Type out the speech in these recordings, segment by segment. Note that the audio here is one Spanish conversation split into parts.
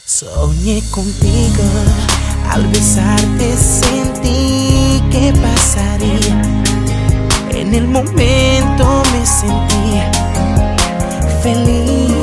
Soñé contigo, al besarte sentí que pasaría. En el momento me sentí feliz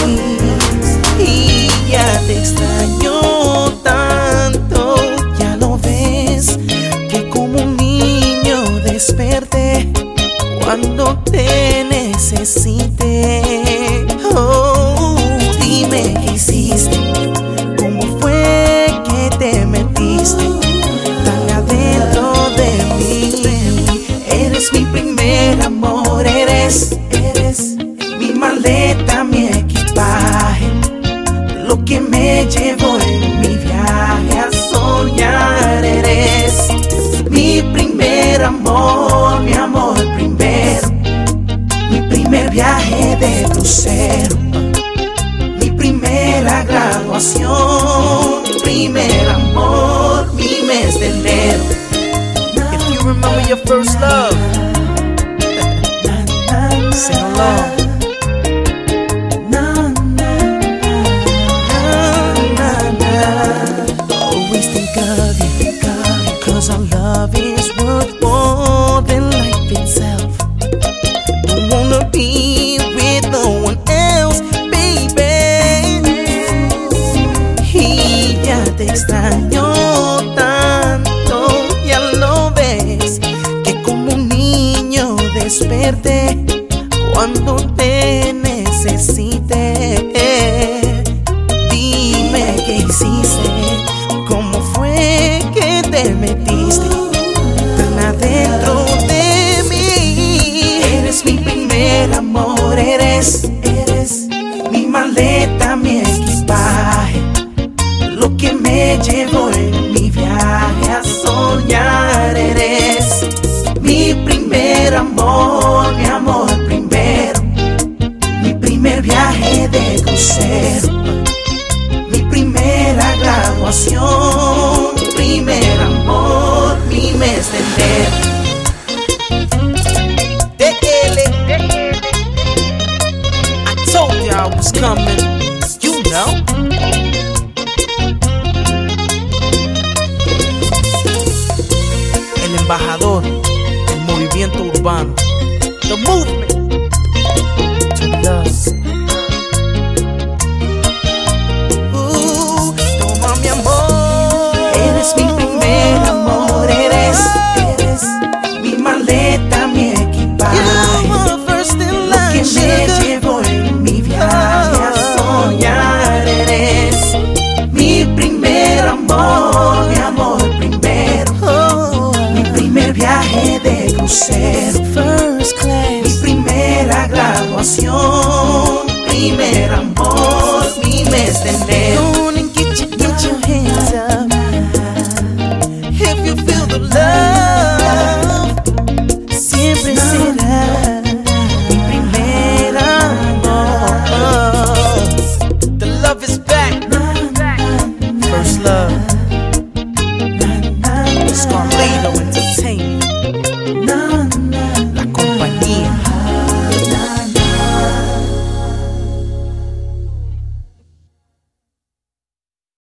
y ya te extraño tanto. Ya lo ves que como un niño desperté cuando te necesité. Oh, dime qué hiciste, cómo fue que te metiste tan adentro de mí. Eres mi primer amor, eres mi maleta, mi equipaje, lo que me llevó en mi viaje a soñar. Eres mi primer amor, mi amor primero, mi primer viaje de crucero, mi primera graduación, mi primer amor, mi mes de enero. If you remember your first love, sing along. Always think of you, 'cause our love is worth more than life itself. Don't wanna be with no one else, baby. Y ya te extraño tanto, ya lo ves, que como un niño desperté cuando te necesité. Dime qué hiciste, cómo fue que te metiste tan adentro de mí. Eres mi primer amor, eres mi maleta, mi equipaje, lo que me llevó en mi viaje a soñar. Eres mi primer amor, mi amor primero, mi primer viaje de crucero, mi primera graduación, mi primer amor, mi mes de enero. I told you I was coming, you know. El embajador del movimiento urbano, the movement to love. Toma mi amor. Eres mi primer amor, eres mi maleta, mi equipaje, lo que me llevó en mi viaje a soñar. Eres mi primer amor, mi amor primero, mi primer viaje de crucero, first class, mi primera graduación, primer amor, mi mes de enero.